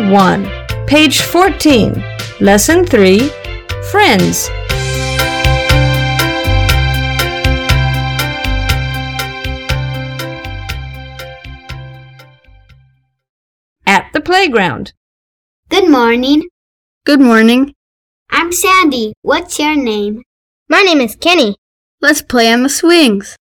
1, page 14, Lesson 3, Friends. At the playground. Good morning. Good morning. I'm Sandy. What's your name? My name is Kenny. Let's play on the swings.